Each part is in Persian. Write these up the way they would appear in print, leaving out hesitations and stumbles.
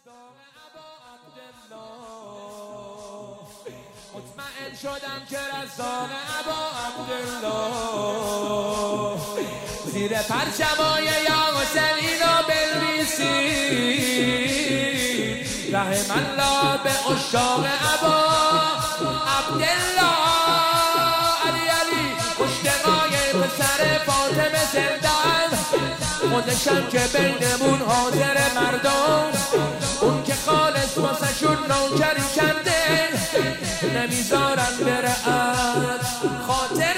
مطمئن شدم که رزاق ابا عبدالله زیر پرچمای یا حسین اینو بنویسید رحم الله به عشاق ابا عبدالله علی علی اشتقای پسر فاطمه زندان خودشم که بینمون حاضر مردم اون که خالص واسه شون نوکری کرده نمیذارن بره از خاطر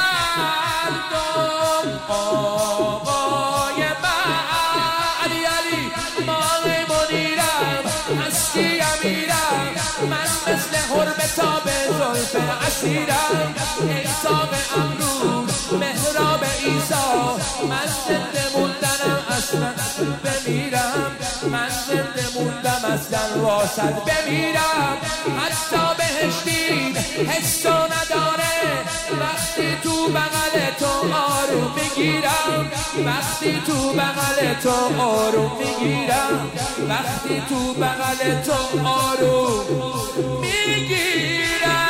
مردم آقای من علی علی ماه منیرم هستی امیرم من مثل حرب تاب زلف اسیرم ای ساق امروز محراب عیسی من زنده موندنم اصلا بمیرم من زنده موندم اصلا واسد بمیرم حتی بهشتی حسو نداره وقتی تو بغل تو آروم میگیرم وقتی تو بغل تو آروم میگیرم وقتی تو بغل تو آروم میگیرم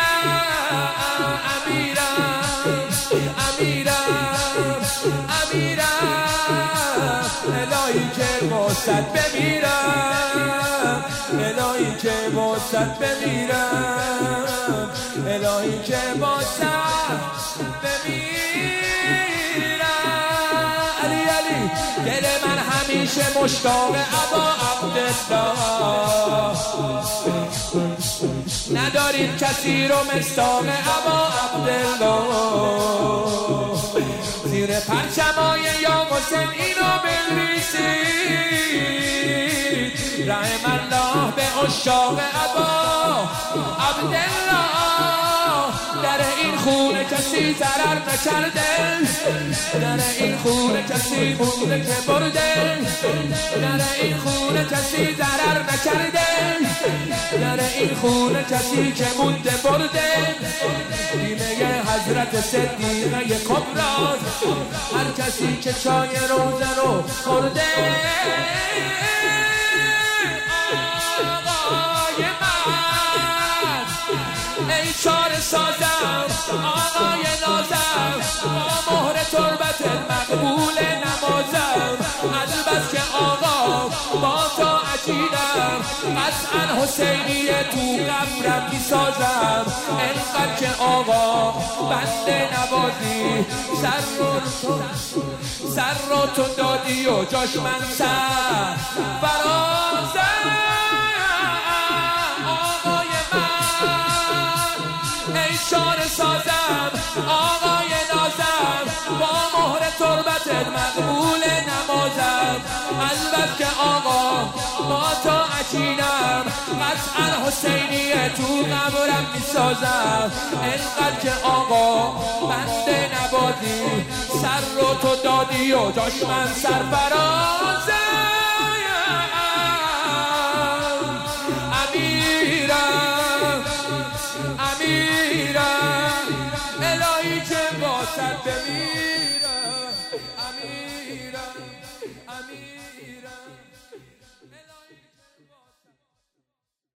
امیرم الهی که واسد بمیرم الهی که واسد بمیرم الهی که واسد بمیرم علی علی دل من همیشه مشتاق ابا عبدالله نداریم کسی رو مصداق ابا عبدالله زیر پرچمای یا حسین اینو بنویسید رحم الله به عشاق ابا عبدالله در این خونه کسی ضرر نکرده در این خونه کسی مونده که برده در این خونه کسی ضرر نکرده در این خونه کسی که مونده برده بیمه حضرت صدیقه کبری هر کسی که چای روزه رو خورده آقای من ای چاره سازم آقای نازم با مهر تربت مقبول نمازم البته که آقا با تا عجیدم قطعا حسینی تو قبرم میسازم انقدر که آقا بنده نوازی سر رو تو دادی و جاش من سر فرازم آقای من ای شانه سازم آقای نازم با مهر تربت مقبول نمازم البته که آقا با تا عجینم قطعا حسینی تو قبرم میسازم انقدر که آقا بنده نبادی سر رو تو دادی و جاش من سرفرازم امیرم